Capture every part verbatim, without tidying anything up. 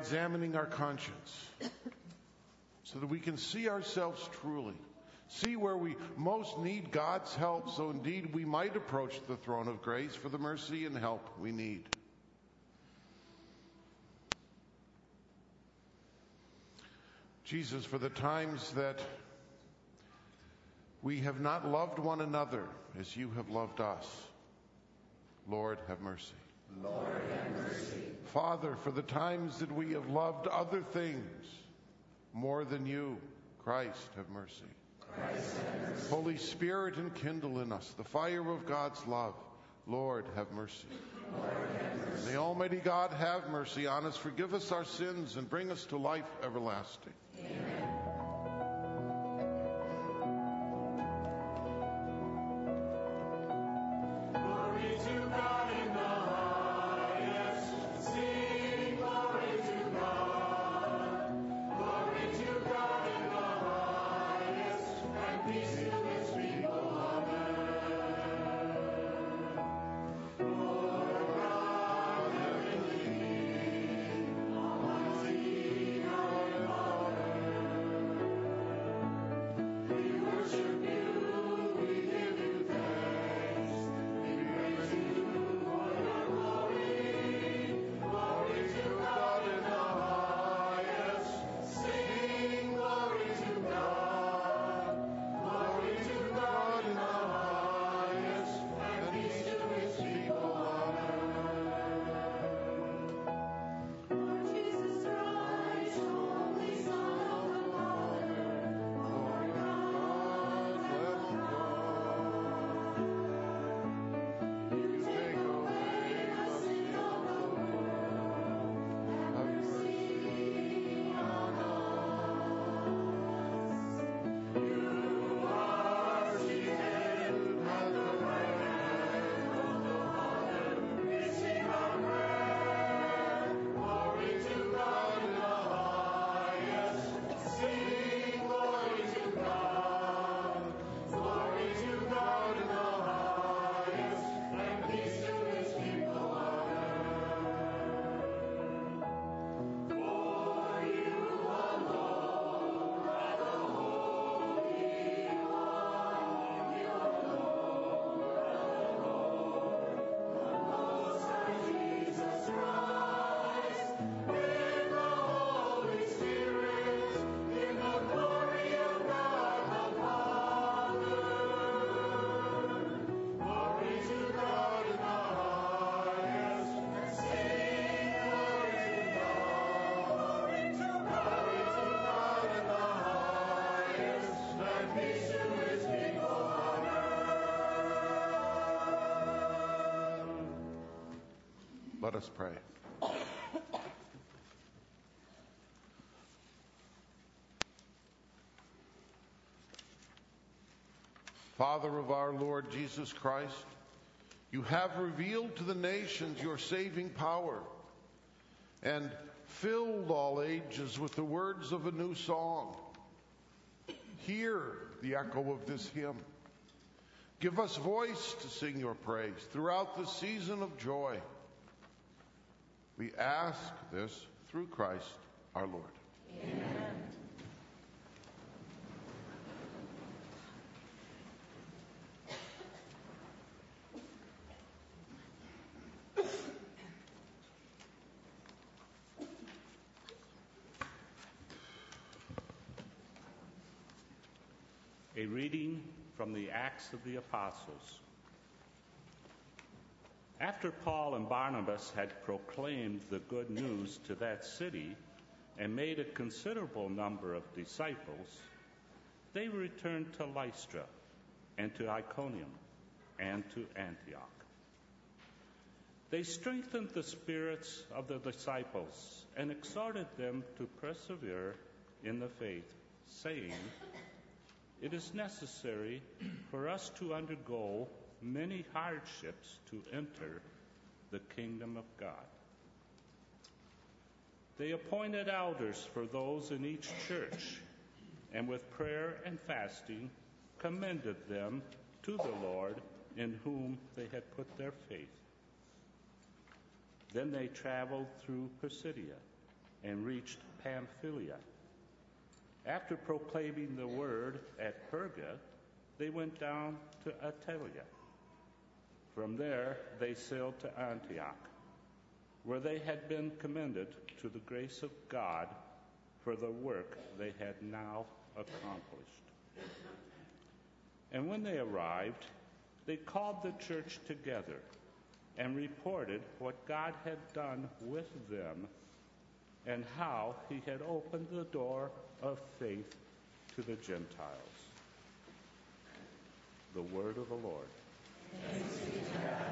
examining our conscience so that we can see ourselves truly, see where we most need God's help, so indeed we might approach the throne of grace for the mercy and help we need. Jesus, for the times that we have not loved one another as you have loved us, Lord, have mercy. Lord, have mercy. Father, for the times that we have loved other things more than you, Christ, have mercy. Christ, have mercy. Holy Spirit, enkindle in us the fire of God's love. Lord, have mercy. Lord, have mercy. May Almighty God have mercy on us, forgive us our sins, and bring us to life everlasting. Amen. Let us pray. Father of our Lord Jesus Christ, you have revealed to the nations your saving power and filled all ages with the words of a new song. Hear the echo of this hymn. Give us voice to sing your praise throughout the season of joy. We ask this through Christ our Lord. Amen. A reading from the Acts of the Apostles. After Paul and Barnabas had proclaimed the good news to that city and made a considerable number of disciples, they returned to Lystra and to Iconium and to Antioch. They strengthened the spirits of the disciples and exhorted them to persevere in the faith, saying, "It is necessary for us to undergo many hardships to enter the kingdom of God." They appointed elders for those in each church, and with prayer and fasting commended them to the Lord in whom they had put their faith. Then they traveled through Pisidia and reached Pamphylia. After proclaiming the word at Perga, they went down to Attalia. From there, they sailed to Antioch, where they had been commended to the grace of God for the work they had now accomplished. And when they arrived, they called the church together and reported what God had done with them and how he had opened the door of faith to the Gentiles. The word of the Lord. Thanks be to God.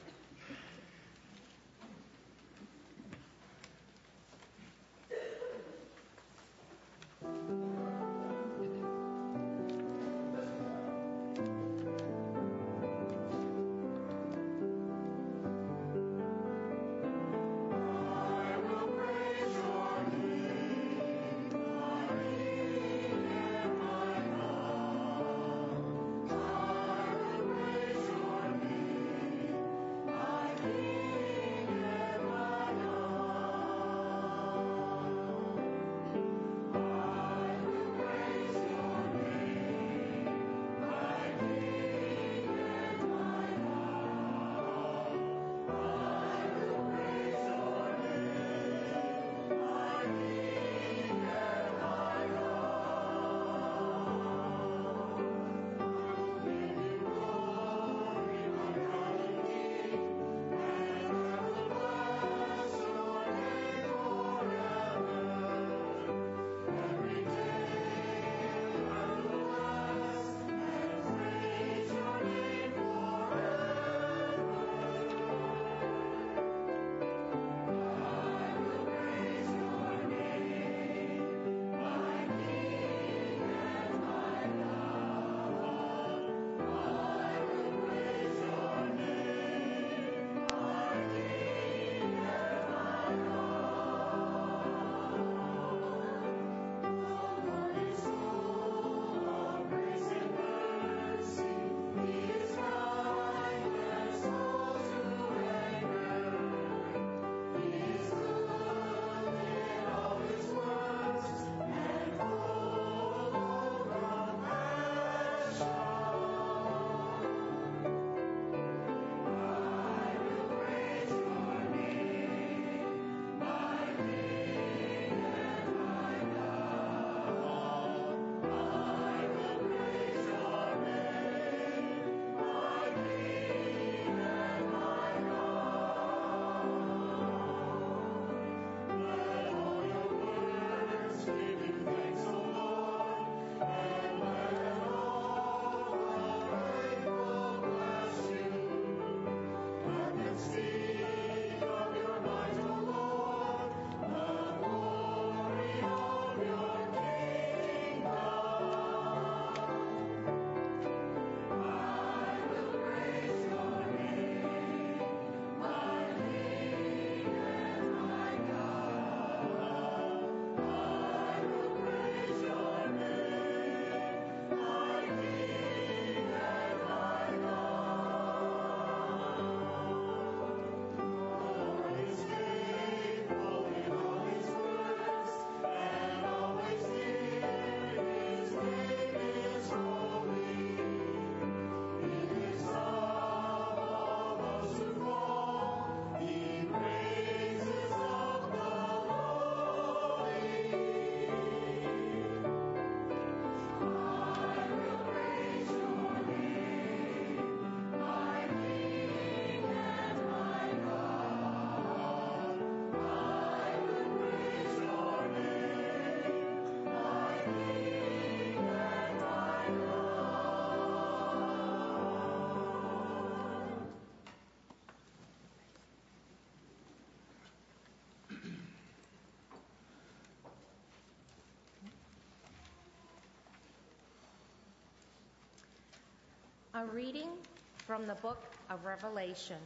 A reading from the book of Revelation.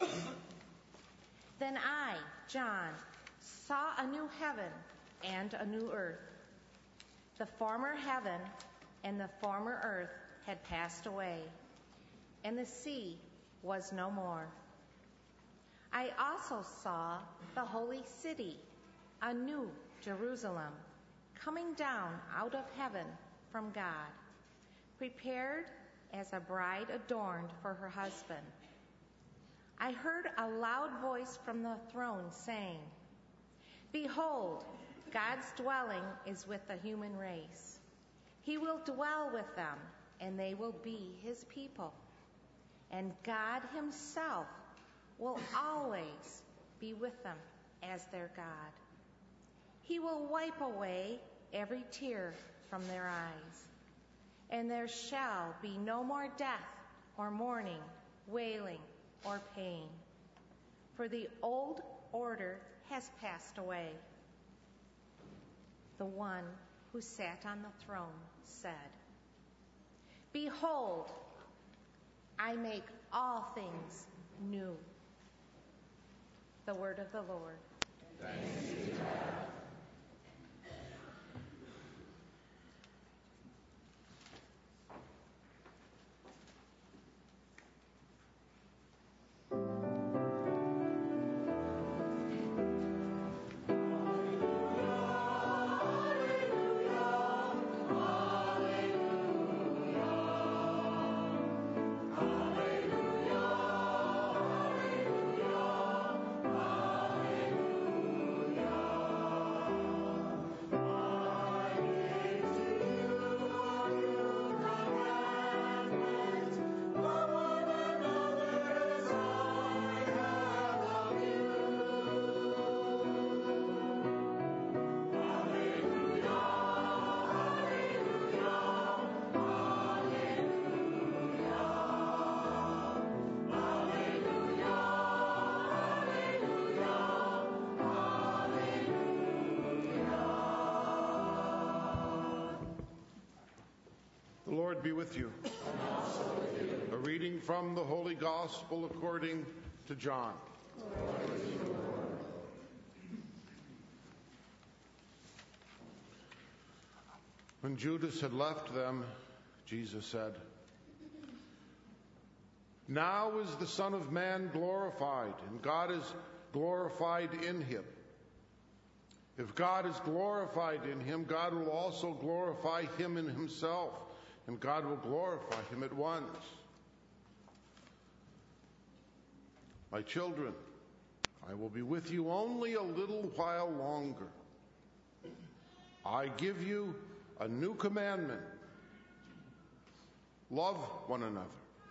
Then I, John, saw a new heaven and a new earth. The former heaven and the former earth had passed away, and the sea was no more. I also saw the holy city, a new Jerusalem, coming down out of heaven from God, prepared as a bride adorned for her husband. I heard a loud voice from the throne saying, "Behold, God's dwelling is with the human race. He will dwell with them, and they will be his people. And God himself will always be with them as their God. He will wipe away every tear from their eyes. And there shall be no more death or mourning, wailing, or pain. For the old order has passed away." The one who sat on the throne said, "Behold, I make all things new." The word of the Lord. Thanks be to God. The Lord be with you. And also with you. A reading from the Holy Gospel according to John. Glory to you, Lord. When Judas had left them, Jesus said, "Now is the Son of Man glorified, and God is glorified in him. If God is glorified in him, God will also glorify him in himself, and God will glorify him at once. My children, I will be with you only a little while longer. I give you a new commandment. Love one another.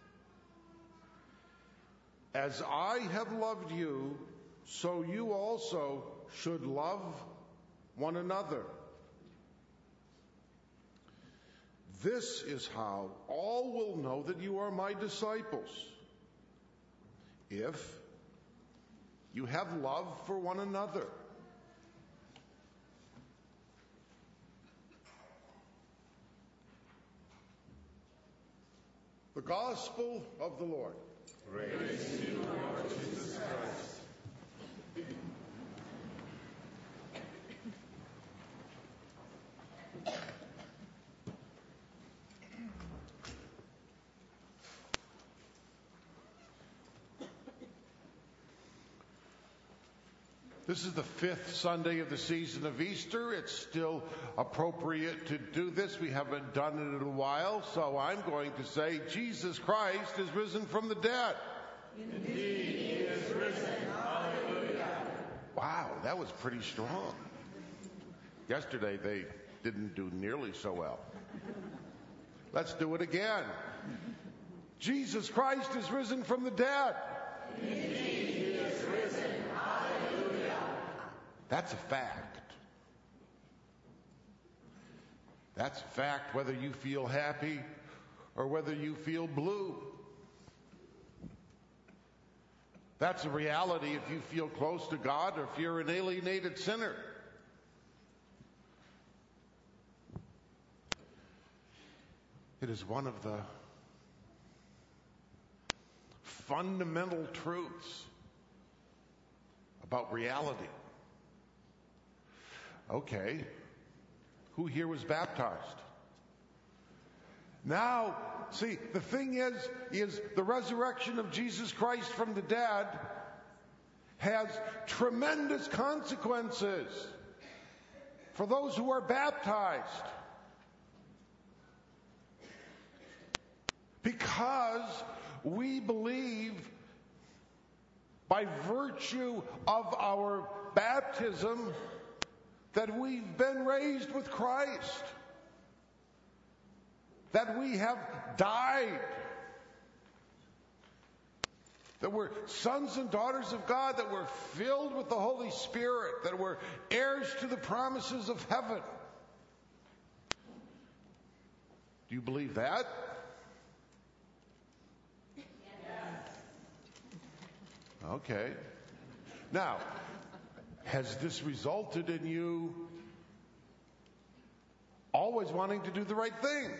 As I have loved you, so you also should love one another. This is how all will know that you are my disciples, if you have love for one another." The Gospel of the Lord. Praise to you, Lord Jesus Christ. This is the fifth Sunday of the season of Easter. It's still appropriate to do this. We haven't done it in a while, so I'm going to say, Jesus Christ is risen from the dead. Indeed, he is risen. Hallelujah. Wow, that was pretty strong. Yesterday they didn't do nearly so well. Let's do it again. Jesus Christ is risen from the dead. Indeed, he is risen. Hallelujah. That's a fact. That's a fact whether you feel happy or whether you feel blue. That's a reality if you feel close to God or if you're an alienated sinner. It is one of the fundamental truths about reality. Okay, who here was baptized? Now, see, the thing is, is the resurrection of Jesus Christ from the dead has tremendous consequences. for those who are baptized. Because we believe by virtue of our baptism that we've been raised with Christ, that we have died, that we're sons and daughters of God, that we're filled with the Holy Spirit, that we're heirs to the promises of heaven. Do you believe that? Okay. Now, has this resulted in you always wanting to do the right thing?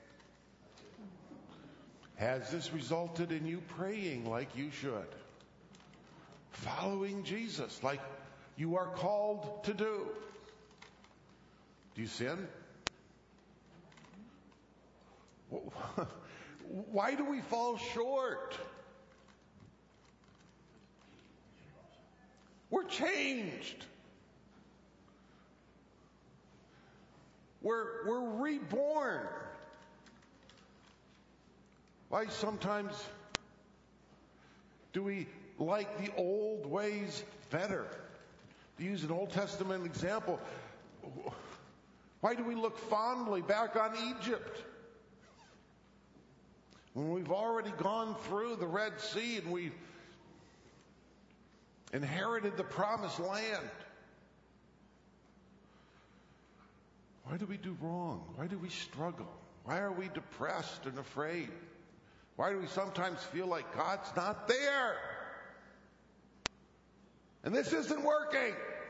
Has this resulted in you praying like you should? Following Jesus like you are called to do? Do you sin? Why do we fall short? We're changed. We're, we're reborn. Why sometimes do we like the old ways better? To use an Old Testament example, why do we look fondly back on Egypt when we've already gone through the Red Sea and we've inherited the promised land? Why do we do wrong? Why do we struggle? Why are we depressed and afraid? Why do we sometimes feel like God's not there? And this isn't working.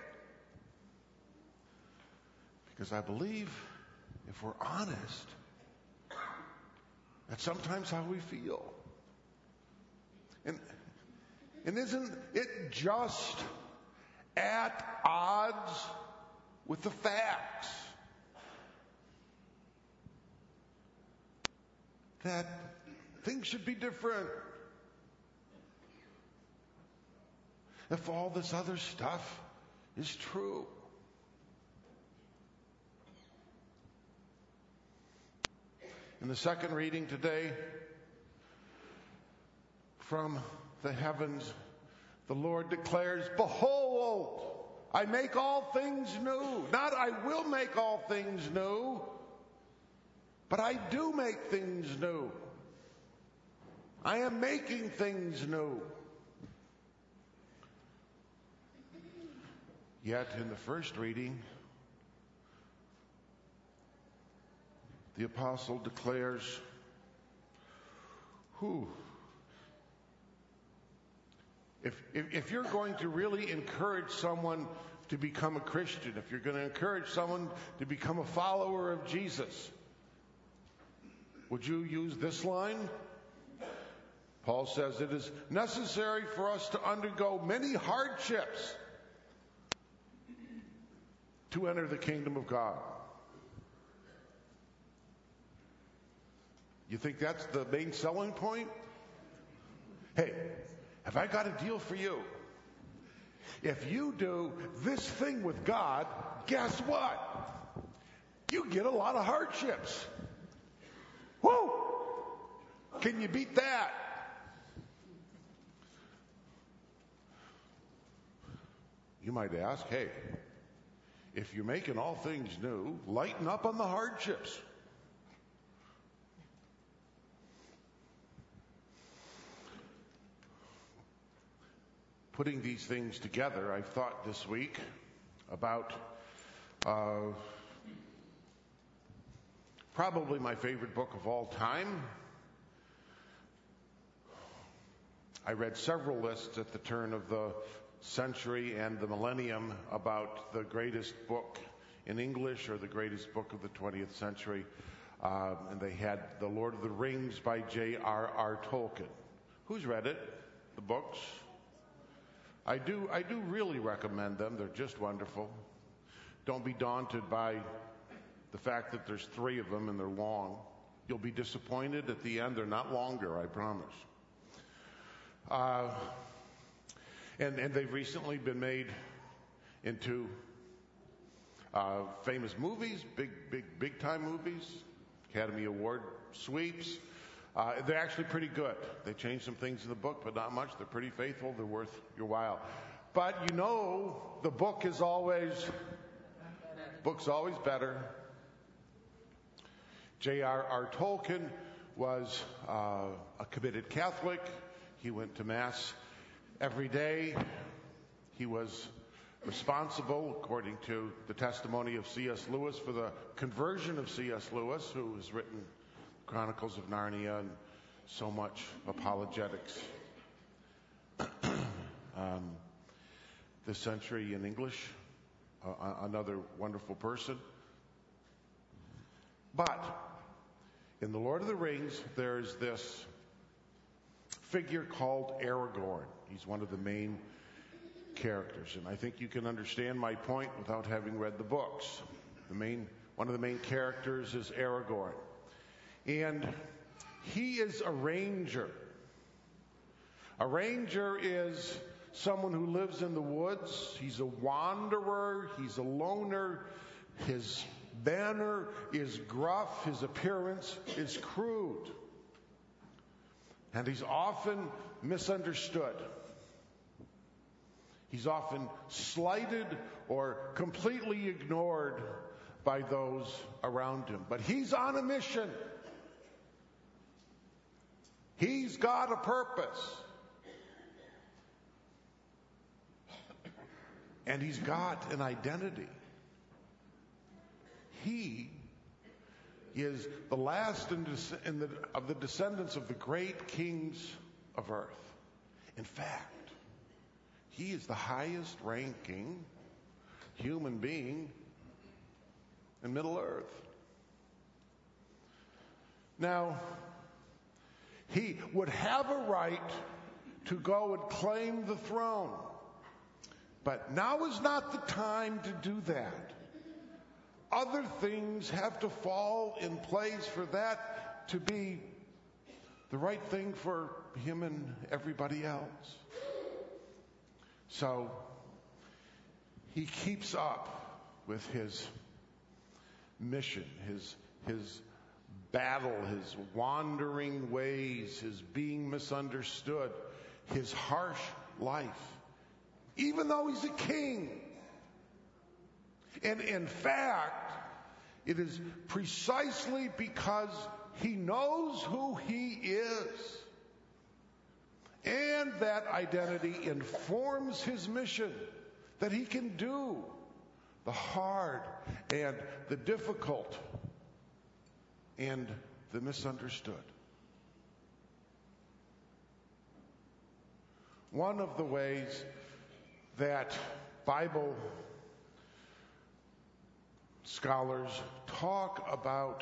Because I believe, if we're honest, that's sometimes how we feel. And And isn't it just at odds with the facts that things should be different? If all this other stuff is true. In the second reading today from the heavens, the Lord declares, "Behold, I make all things new." Not I will make all things new, but I do make things new. I am making things new. Yet in the first reading, the apostle declares, who? If, if, if you're going to really encourage someone to become a Christian, if you're going to encourage someone to become a follower of Jesus, would you use this line? Paul says, "It is necessary for us to undergo many hardships to enter the kingdom of God." You think that's the main selling point? Hey, have I got a deal for you? If you do this thing with God, guess what? You get a lot of hardships. Woo! Can you beat that? You might ask, hey, if you're making all things new, lighten up on the hardships. Putting these things together, I've thought this week about uh, probably my favorite book of all time. I read several lists at the turn of the century and the millennium about the greatest book in English or the greatest book of the twentieth century. Um, and they had The Lord of the Rings by J R R Tolkien. Who's read it? The books? I do, I do really recommend them. They're just wonderful. Don't be daunted by the fact that there's three of them and they're long. You'll be disappointed at the end. They're not longer, I promise. Uh, and, and they've recently been made into uh, famous movies, big, big, big time movies, Academy Award sweeps. Uh, they're actually pretty good. They changed some things in the book, but not much. They're pretty faithful. They're worth your while. But you know, the book is always, book's always better. J R R Tolkien was uh, a committed Catholic. He went to Mass every day. He was responsible, according to the testimony of C S Lewis, for the conversion of C S Lewis, who has written Chronicles of Narnia and so much apologetics. um, this century in English, uh, another wonderful person. But in The Lord of the Rings, there's this figure called Aragorn. He's one of the main characters, and I think you can understand my point without having read the books. The main, one of the main characters is Aragorn, and he is a ranger. A ranger is someone who lives in the woods. He's a wanderer. He's a loner. His banner is gruff. His appearance is crude. And he's often misunderstood. He's often slighted or completely ignored by those around him. But he's on a mission. He's got a purpose. And he's got an identity. He is the last in des- in the, of the descendants of the great kings of earth. In fact, he is the highest ranking human being in Middle Earth. Now, he would have a right to go and claim the throne. But now is not the time to do that. Other things have to fall in place for that to be the right thing for him and everybody else. So he keeps up with his mission, his his battle, his wandering ways, his being misunderstood, his harsh life, even though he's a king. And in fact, it is precisely because he knows who he is and that identity informs his mission that he can do the hard and the difficult and the misunderstood. One of the ways that Bible scholars talk about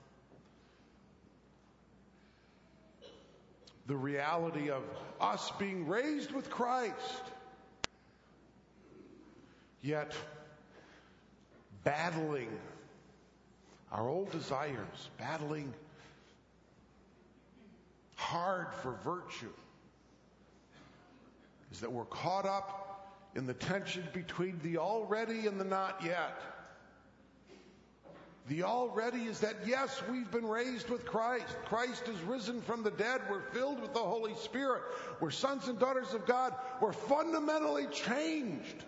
the reality of us being raised with Christ, yet battling our old desires, battling hard for virtue, is that we're caught up in the tension between the already and the not yet. The already is that, yes, we've been raised with Christ. Christ is risen from the dead. We're filled with the Holy Spirit. We're sons and daughters of God. We're fundamentally changed.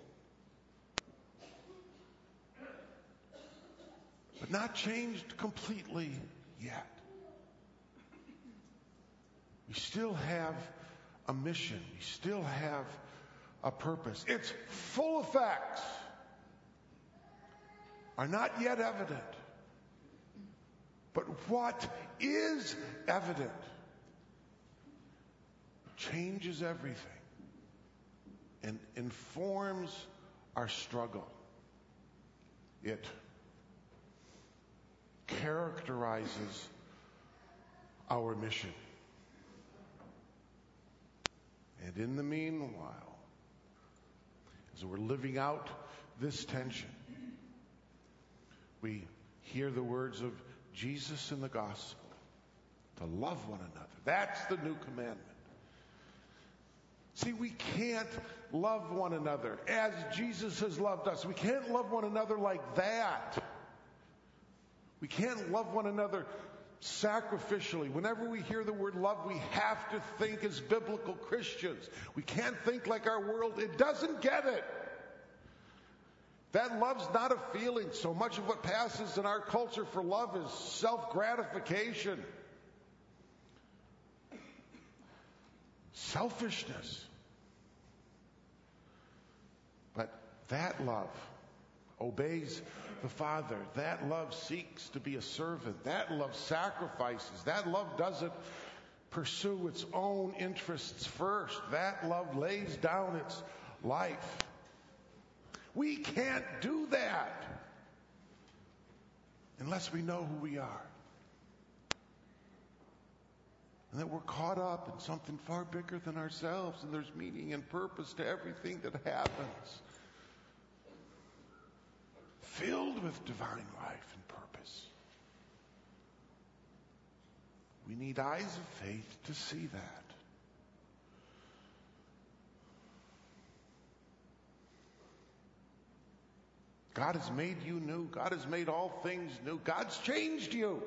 But not changed completely yet. We still have a mission. We still have a purpose. Its full effects are not yet evident. But what is evident changes everything and informs our struggle. It characterizes our mission. And in the meanwhile, as we're living out this tension, we hear the words of Jesus in the gospel, to love one another. That's the new commandment. See, we can't love one another as Jesus has loved us. We can't love one another like that. We can't love one another sacrificially. Whenever we hear the word love, we have to think as biblical Christians. We can't think like our world. It doesn't get it. That love's not a feeling. So much of what passes in our culture for love is self-gratification, selfishness. But that love obeys the Father. That love seeks to be a servant. That love sacrifices. That love doesn't pursue its own interests first. That love lays down its life. We can't do that unless we know who we are. And that we're caught up in something far bigger than ourselves, and there's meaning and purpose to everything that happens. Filled with divine life and purpose. We need eyes of faith to see that. God has made you new. God has made all things new. God's changed you.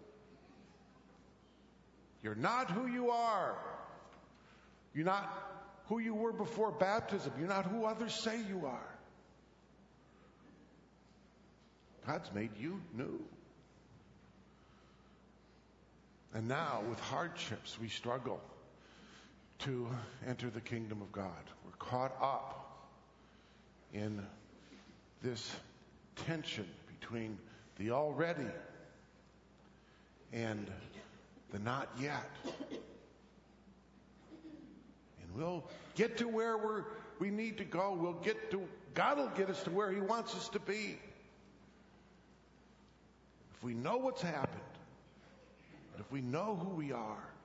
You're not who you are. You're not who you were before baptism. You're not who others say you are. God's made you new. And now, with hardships, we struggle to enter the kingdom of God. We're caught up in this tension between the already and the not yet. And we'll get to where we're, we need to go. We'll get to, God will get us to where He wants us to be. If we know what's happened, and if we know who we are,